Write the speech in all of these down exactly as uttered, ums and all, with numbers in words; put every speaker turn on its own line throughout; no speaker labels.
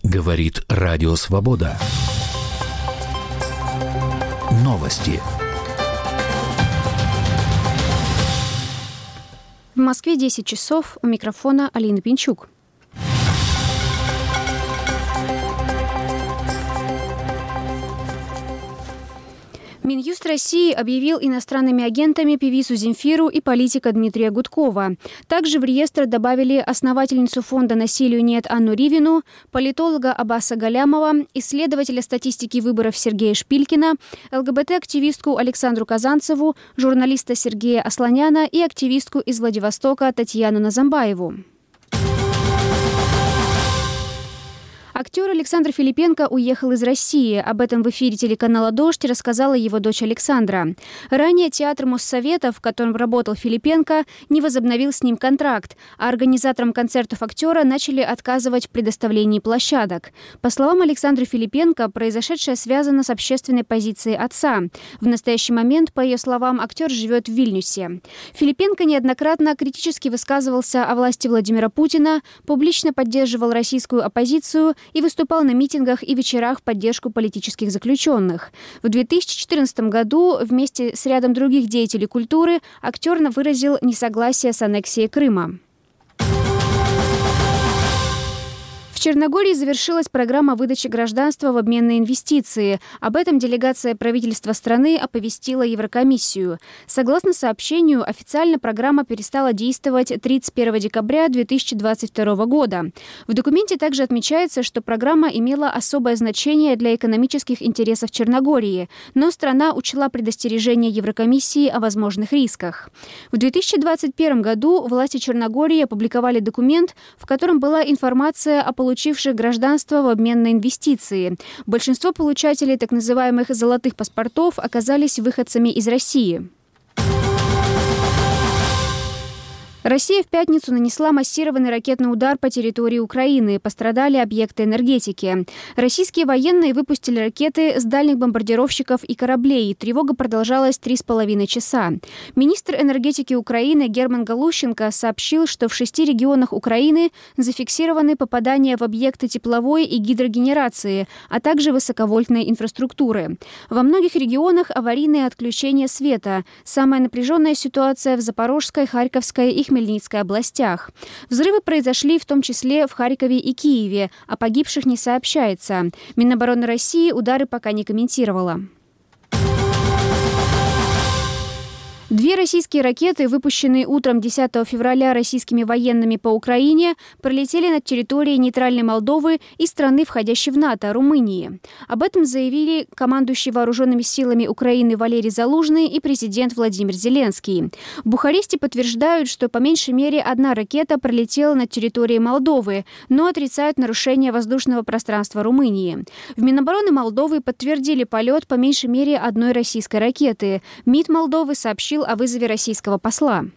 Говорит Радио Свобода. Новости.
В Москве десять часов. У микрофона Алина Пинчук. Минюст России объявил иностранными агентами певицу Земфиру и политика Дмитрия Гудкова. Также в реестр добавили основательницу фонда «Насилию нет» Анну Ривину, политолога Аббаса Галямова, исследователя статистики выборов Сергея Шпилькина, ЛГБТ-активистку Александру Казанцеву, журналиста Сергея Асланяна и активистку из Владивостока Татьяну Назамбаеву. Актер Александр Филипенко уехал из России. Об этом в эфире телеканала «Дождь» рассказала его дочь Александра. Ранее театр Моссовета, в котором работал Филипенко, не возобновил с ним контракт, а организаторам концертов актера начали отказывать в предоставлении площадок. По словам Александра Филипенко, произошедшее связано с общественной позицией отца. В настоящий момент, по ее словам, актер живет в Вильнюсе. Филипенко неоднократно критически высказывался о власти Владимира Путина, публично поддерживал российскую оппозицию и выступал на митингах и вечерах в поддержку политических заключенных. В две тысячи четырнадцатом году вместе с рядом других деятелей культуры актер выразил несогласие с аннексией Крыма. В Черногории завершилась программа выдачи гражданства в обмен на инвестиции. Об этом делегация правительства страны оповестила Еврокомиссию. Согласно сообщению, официально программа перестала действовать тридцать первого декабря две тысячи двадцать второго года. В документе также отмечается, что программа имела особое значение для экономических интересов Черногории, но страна учла предостережение Еврокомиссии о возможных рисках. В две тысячи двадцать первом году власти Черногории опубликовали документ, в котором была информация о получивших гражданство в обмен на инвестиции. Большинство получателей так называемых «золотых паспортов» оказались выходцами из России. Россия в пятницу нанесла массированный ракетный удар по территории Украины. Пострадали объекты энергетики. Российские военные выпустили ракеты с дальних бомбардировщиков и кораблей. Тревога продолжалась три с половиной часа. Министр энергетики Украины Герман Галущенко сообщил, что в шести регионах Украины зафиксированы попадания в объекты тепловой и гидрогенерации, а также высоковольтной инфраструктуры. Во многих регионах аварийные отключения света. Самая напряженная ситуация в Запорожской, Харьковской и Хмельницкой областях. Взрывы произошли в том числе в Харькове и Киеве, о погибших не сообщается. Минобороны России удары пока не комментировала. Две российские ракеты, выпущенные утром десятого февраля российскими военными по Украине, пролетели над территорией нейтральной Молдовы и страны, входящей в НАТО, Румынии. Об этом заявили командующий вооруженными силами Украины Валерий Залужный и президент Владимир Зеленский. В Бухаресте подтверждают, что по меньшей мере одна ракета пролетела над территорией Молдовы, но отрицают нарушение воздушного пространства Румынии. В Минобороны Молдовы подтвердили полет по меньшей мере одной российской ракеты. МИД Молдовы сообщил о вызове российского посла.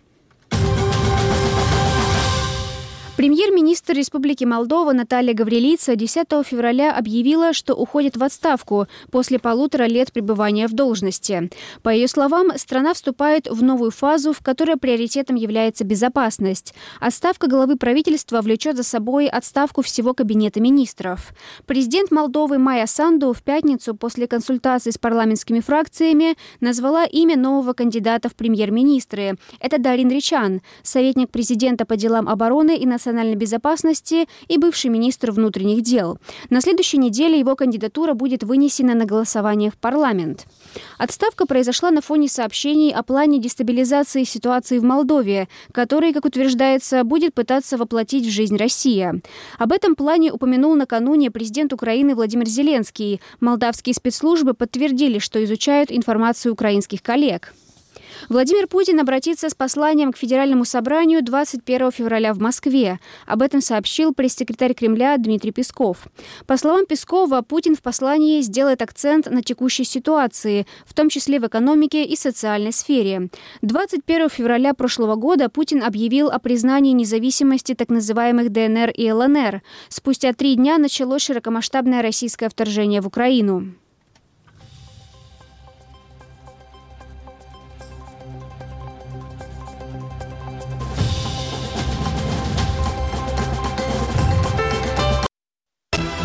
Премьер-министр Республики Молдова Наталья Гаврилица десятого февраля объявила, что уходит в отставку после полутора лет пребывания в должности. По ее словам, страна вступает в новую фазу, в которой приоритетом является безопасность. Отставка главы правительства влечет за собой отставку всего кабинета министров. Президент Молдовы Майя Санду в пятницу после консультаций с парламентскими фракциями назвала имя нового кандидата в премьер-министры. Это Дарин Ричан, советник президента по делам обороны и национальной национальной безопасности и бывший министр внутренних дел. На следующей неделе его кандидатура будет вынесена на голосование в парламент. Отставка произошла на фоне сообщений о плане дестабилизации ситуации в Молдове, который, как утверждается, будет пытаться воплотить в жизнь Россия. Об этом плане упомянул накануне президент Украины Владимир Зеленский. Молдавские спецслужбы подтвердили, что изучают информацию украинских коллег. Владимир Путин обратится с посланием к Федеральному собранию двадцать первого февраля в Москве. Об этом сообщил пресс-секретарь Кремля Дмитрий Песков. По словам Пескова, Путин в послании сделает акцент на текущей ситуации, в том числе в экономике и социальной сфере. двадцать первого февраля прошлого года Путин объявил о признании независимости так называемых ДНР и ЛНР. Спустя три дня началось широкомасштабное российское вторжение в Украину.